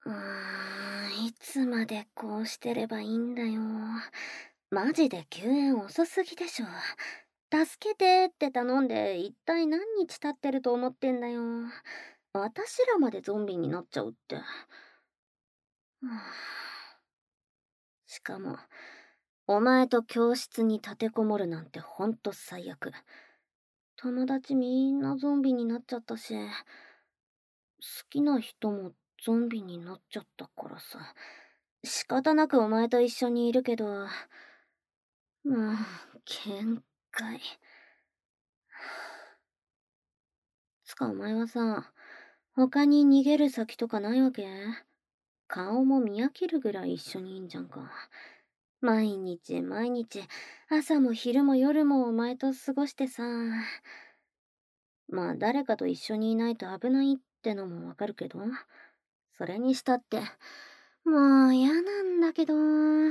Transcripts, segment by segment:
いつまでこうしてればいいんだよ。マジで救援遅すぎでしょ。助けてって頼んで一体何日経ってると思ってんだよ。私らまでゾンビになっちゃうって。しかも、お前と教室に立てこもるなんてほんと最悪。友達みんなゾンビになっちゃったし、好きな人もゾンビになっちゃったからさ。仕方なくお前と一緒にいるけど、もう、限界。つかお前はさ、他に逃げる先とかないわけ？顔も見飽きるぐらい一緒にいんじゃんか。毎日毎日、朝も昼も夜もお前と過ごしてさ。まあ誰かと一緒にいないと危ないってのもわかるけど、それにしたって、もう嫌なんだけど。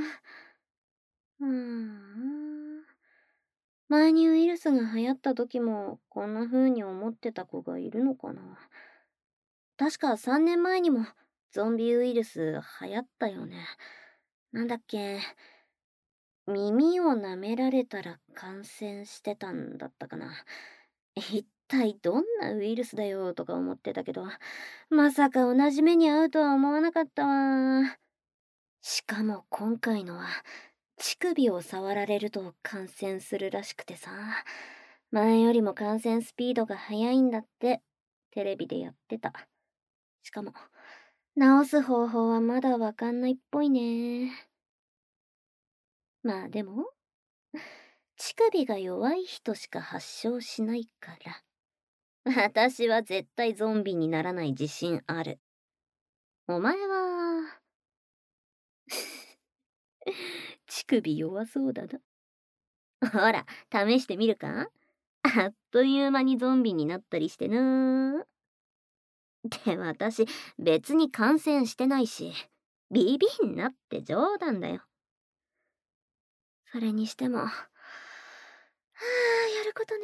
前にウイルスが流行った時もこんな風に思ってた子がいるのかな。確か3年前にもゾンビウイルス流行ったよね。なんだっけ、耳を舐められたら感染してたんだったかな。一体どんなウイルスだよとか思ってたけど、まさか同じ目に遭うとは思わなかったわ。しかも今回のは、乳首を触られると感染するらしくてさ、前よりも感染スピードが速いんだって、テレビでやってた。しかも、治す方法はまだわかんないっぽいね。まあでも、乳首が弱い人しか発症しないから。私は絶対ゾンビにならない自信ある。お前は、乳首弱そうだな。ほら、試してみるか？あっという間にゾンビになったりしてな。で、私、別に感染してないし、ビビんなって冗談だよ。それにしても、やることね。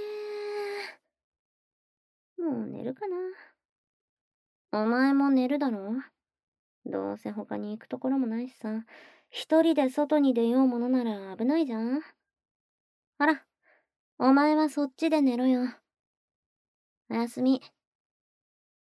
もう寝るかな。お前も寝るだろ？どうせ他に行くところもないしさ、一人で外に出ようものなら危ないじゃん。ほら、お前はそっちで寝ろよ。おやすみ。